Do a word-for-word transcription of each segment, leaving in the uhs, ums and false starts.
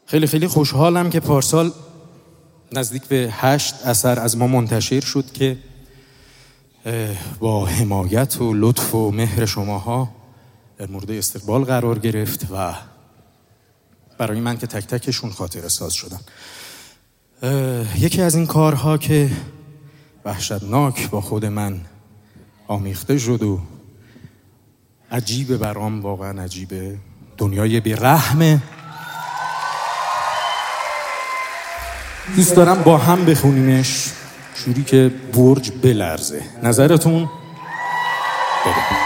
خیلی خیلی خوشحالم که پارسال نزدیک به هشت اثر از ما منتشر شد که با حمایت و لطف و مهر شماها در مورد استقبال قرار گرفت و برای من که تک تکشون خاطره ساز شدن. یکی از این کارها که وحشتناک با خود من آمیخته شد و عجیبه برام، واقعا عجیبه، دنیای بی‌رحمه. دوست دارم با هم بخونیمش جوری که برج بلرزه. نظرتون؟ بریم.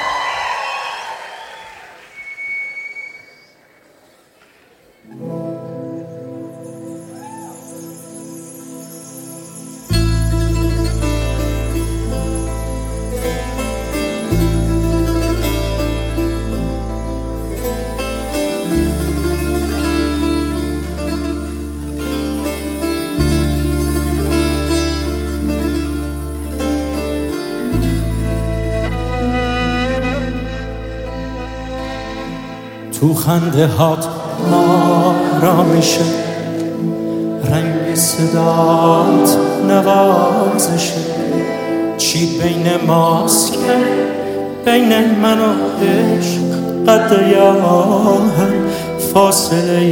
تو خنده هات آرامشه، رنگ صدات نوازشه، چی بین ماست که بین من و عشق قد یاهم فاصله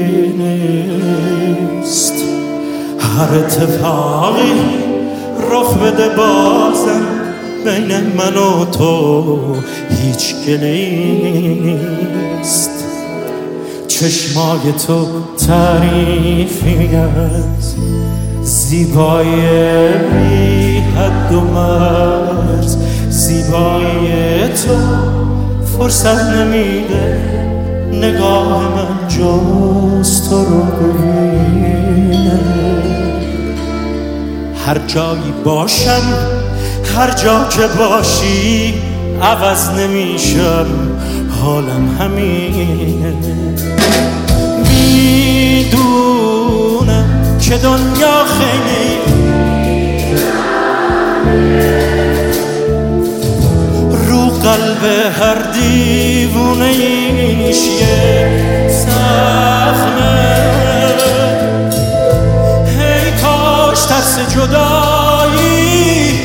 نیست. هر اتفاقی رخ بده بازم بین من و تو هیچ گله‌ای نیست. چشمای تو تعریفی از زیبایی بی حد و مرز، زیبایی تو فرصت نمیده نگاه من جز تو رو ببینه. هر جایی باشم، هر جا که باشی عوض نمیشم، حالم همینه. میدونم که دنیا خیلی رو قلب هر دیوونه ایش یه زخمه. هی کاش ترس جدایی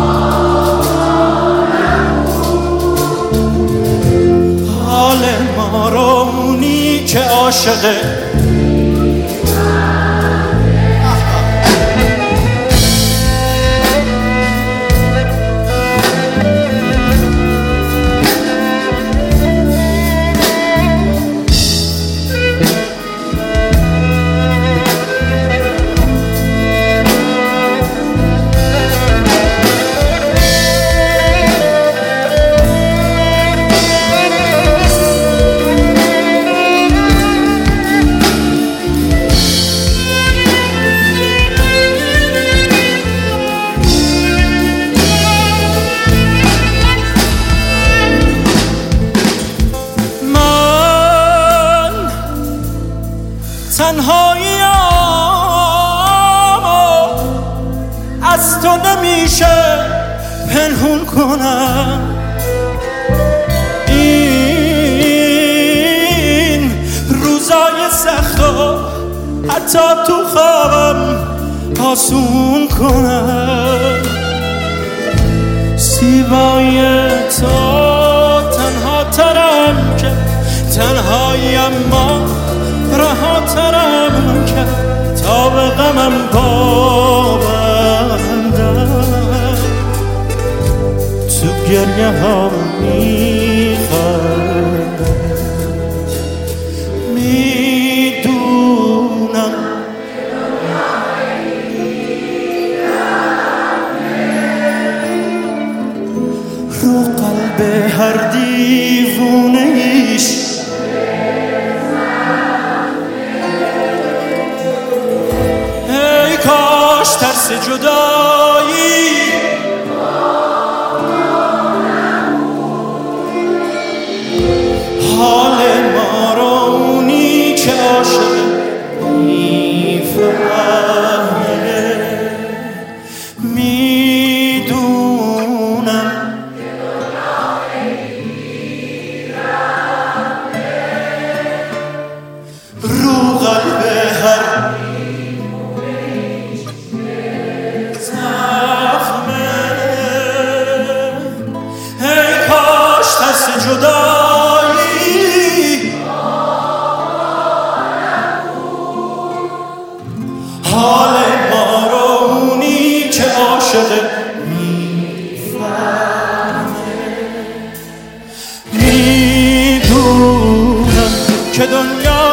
حال ما رو اونی که عاشقه تنهایی‌امو از تو نمیشه پنهون کنم. این روزای سختو حتی تو خوابم آسون کنم. زیبایی تو تنها ترم که تنهاییم ما رها ترم کرد تا به غمم پابندم. تو گریه ها میخندم، میدونم رو قلب هر دیوونه ایش کاش ترس جدایی حال ما رو اونی که عاشق میفهمه. میدونم رو قلب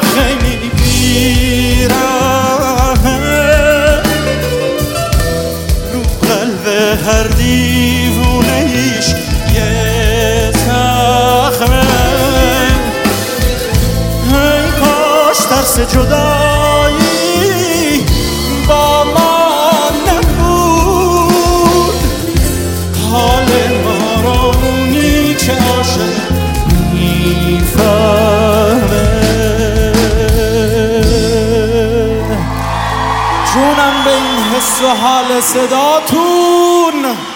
خیلی بیرحمه رو قلب هر دیوونه ایش یه زخمه ای کاش ترس جدایی با ما نبود حال ما رو اونی که عاشق میفهمه جونم به این حس و حال صداتون